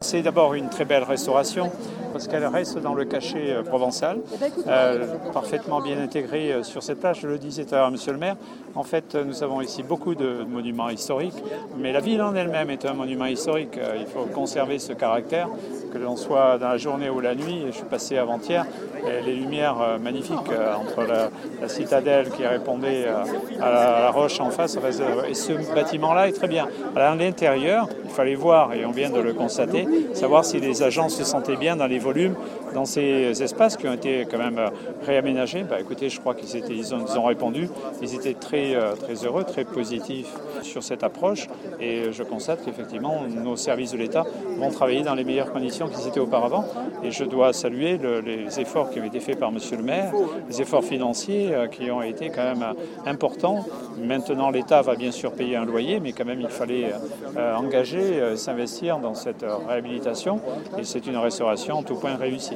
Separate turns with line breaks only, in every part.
C'est d'abord une très belle restauration parce qu'elle reste dans le cachet provençal, parfaitement bien intégrée sur cette plage. Je le disais tout à l'heure, monsieur le maire, en fait, nous avons ici beaucoup de monuments historiques, mais la ville en elle-même est un monument historique. Il faut conserver ce caractère, que l'on soit dans la journée ou la nuit. Je suis passé avant-hier, les lumières magnifiques entre la citadelle qui répondait à la roche en face, et ce bâtiment-là est très bien. À l'intérieur, il fallait voir, et on vient de le constater, savoir si les agents se sentaient bien dans les volumes, dans ces espaces qui ont été quand même réaménagés. Écoutez, je crois qu'ils ont répondu, ils étaient très heureux, très positifs sur cette approche, et je constate qu'effectivement, nos services de l'État vont travailler dans les meilleures conditions qu'ils étaient auparavant, et je dois saluer les efforts qui ont été faits par monsieur le maire, les efforts financiers qui ont été quand même importants. Maintenant, l'État va bien sûr payer un loyer, mais quand même, il fallait engager, s'investir dans cette réhabilitation, et c'est une restauration en tout point réussie.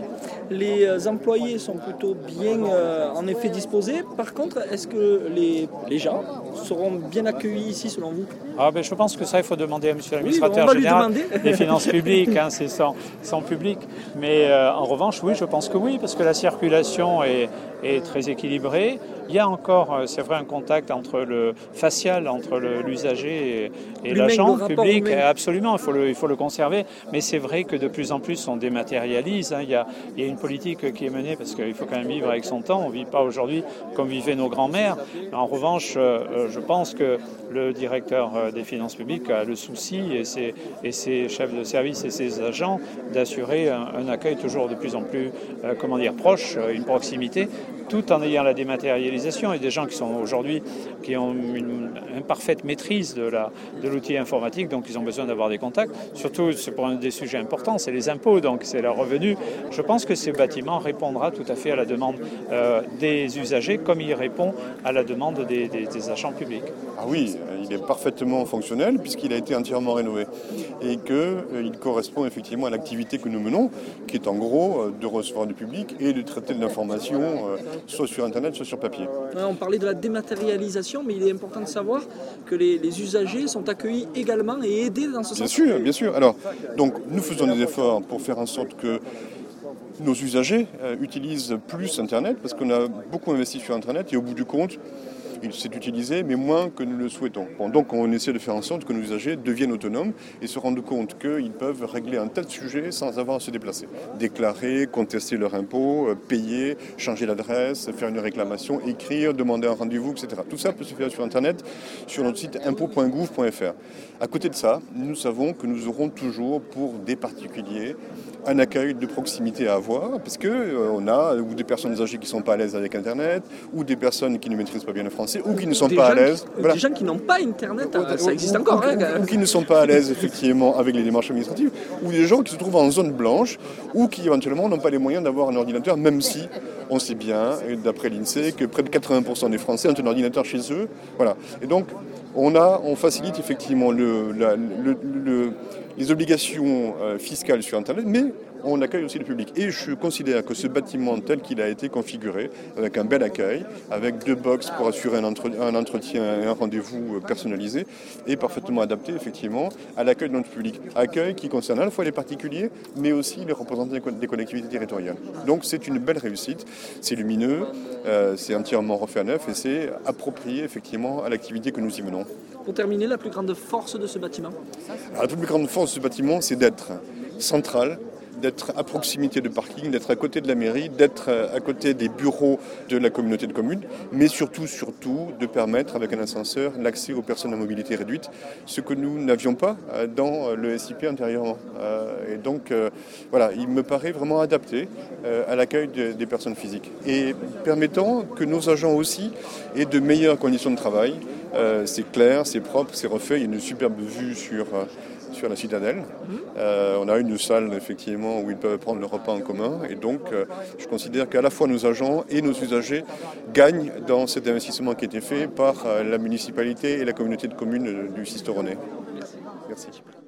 Les employés sont plutôt bien en effet disposés. Par contre, est-ce que les gens seront bien accueillis ici selon vous?
Je pense que ça, il faut demander à monsieur l'administrateur général des finances publiques, c'est son public. Mais en revanche, oui, je pense que oui, parce que la circulation est très équilibrée. Il y a encore, c'est vrai, un contact entre facial entre l'usager et l'agent public. Absolument, il faut le conserver. Mais c'est vrai que de plus en plus, on dématérialise. Il y a une politique qui est menée parce qu'il faut quand même vivre avec son temps. On ne vit pas aujourd'hui comme vivaient nos grands-mères. En revanche, je pense que le directeur des finances publiques a le souci, et ses chefs de service et ses agents, d'assurer un accueil toujours de plus en plus proche, une proximité, tout en ayant la dématérialisation, et des gens qui sont aujourd'hui, qui ont une imparfaite maîtrise de l'outil informatique, donc ils ont besoin d'avoir des contacts. Surtout, c'est pour un des sujets importants, c'est les impôts, donc c'est leur revenu. Je pense que ce bâtiment répondra tout à fait à la demande des usagers, comme il répond à la demande des agents publics.
Ah oui, il est parfaitement fonctionnel puisqu'il a été entièrement rénové et qu'il correspond effectivement à l'activité que nous menons, qui est en gros de recevoir du public et de traiter de l'information soit sur Internet, soit sur papier.
On parlait de la dématérialisation, mais il est important de savoir que les usagers sont accueillis également et aidés dans ce sens.
Bien sûr. Alors, donc, nous faisons des efforts pour faire en sorte que nos usagers utilisent plus Internet, parce qu'on a beaucoup investi sur Internet, et au bout du compte, il s'est utilisé, mais moins que nous le souhaitons. Donc on essaie de faire en sorte que nos usagers deviennent autonomes et se rendent compte qu'ils peuvent régler un tas de sujets sans avoir à se déplacer. Déclarer, contester leur impôt, payer, changer l'adresse, faire une réclamation, écrire, demander un rendez-vous, etc. Tout ça peut se faire sur Internet, sur notre site impôt.gouv.fr. À côté de ça, nous savons que nous aurons toujours pour des particuliers un accueil de proximité à avoir, parce qu'on a ou des personnes âgées qui ne sont pas à l'aise avec Internet, ou des personnes qui ne maîtrisent pas bien le français, ou qui ne sont pas à l'aise.
Des gens qui n'ont pas Internet, ça existe encore.
Ou qui ne sont pas à l'aise effectivement avec les démarches administratives, ou des gens qui se trouvent en zone blanche, ou qui éventuellement n'ont pas les moyens d'avoir un ordinateur, même si on sait bien, d'après l'INSEE, que près de 80% des Français ont un ordinateur chez eux. Voilà. Et donc, on facilite effectivement les obligations fiscales sur Internet, mais on accueille aussi le public. Et je considère que ce bâtiment tel qu'il a été configuré, avec un bel accueil, avec 2 box pour assurer un entretien et un rendez-vous personnalisé, est parfaitement adapté effectivement à l'accueil de notre public. Accueil qui concerne à la fois les particuliers, mais aussi les représentants des collectivités territoriales. Donc c'est une belle réussite, c'est lumineux, c'est entièrement refait à neuf et c'est approprié effectivement à l'activité que nous y menons.
Pour terminer, la plus grande force de ce bâtiment?
La plus grande force de ce bâtiment, c'est d'être central, d'être à proximité de parking, d'être à côté de la mairie, d'être à côté des bureaux de la communauté de communes, mais surtout de permettre avec un ascenseur l'accès aux personnes à mobilité réduite, ce que nous n'avions pas dans le SIP antérieurement. Et donc voilà, il me paraît vraiment adapté à l'accueil des personnes physiques et permettant que nos agents aussi aient de meilleures conditions de travail. C'est clair, c'est propre, c'est refait, il y a une superbe vue sur la citadelle. On a une salle effectivement où ils peuvent prendre le repas en commun et donc je considère qu'à la fois nos agents et nos usagers gagnent dans cet investissement qui a été fait par la municipalité et la communauté de communes du Sisteronais. Merci.